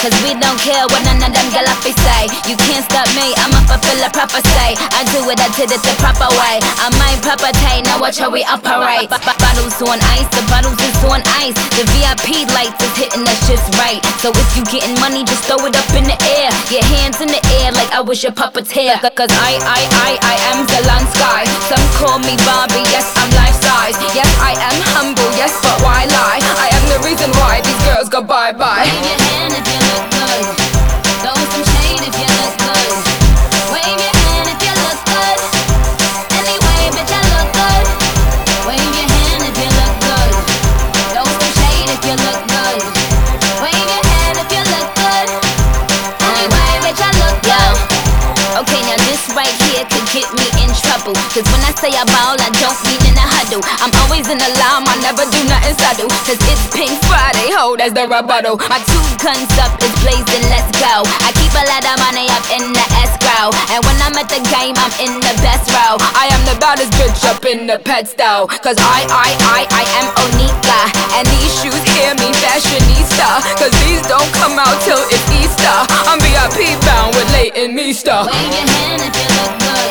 cause we don't care what none of them galapis say. You can't stop me, I'ma fulfill a proper say. I do it, I did it the proper way. I might proper tay, now watch how we operate. Bottles on ice, the bottles is on ice. The VIP lights is hitting us just right. So if you getting money, just throw it up in the air. Your hands in the air like I was your puppeteer. Cause I am Zelensky. Some call me Barbie, yes I'm life size. Yes I am humble, yes but why lie? I am the reason why these girls go bye-bye. Wave your hand if you look good. Throw some shade if you look good. Wave your hand if you look good. Anyway, bitch, I look good. Wave your hand if you look good. Throw some shade if you look good. Wave your hand if you look good. Anyway, bitch, I look good. Okay, now this right here could get me in trouble. Cause when I say I ball, I don't mean in a huddle. I'm always in alarm, I never do nothing subtle. Cause it's Pink Friday, ho, that's the rebuttal. My 2 guns up is blazing, let's go. I keep a lot of money up in the escrow. And when I'm at the game, I'm in the best row. I am the baddest bitch up in the pet style. Cause I am Onika. And these shoes hear me fashionista. Cause these don't come out till it's Easter. I'm VIP bound with Leighton Meester. Wave your hand if you look good.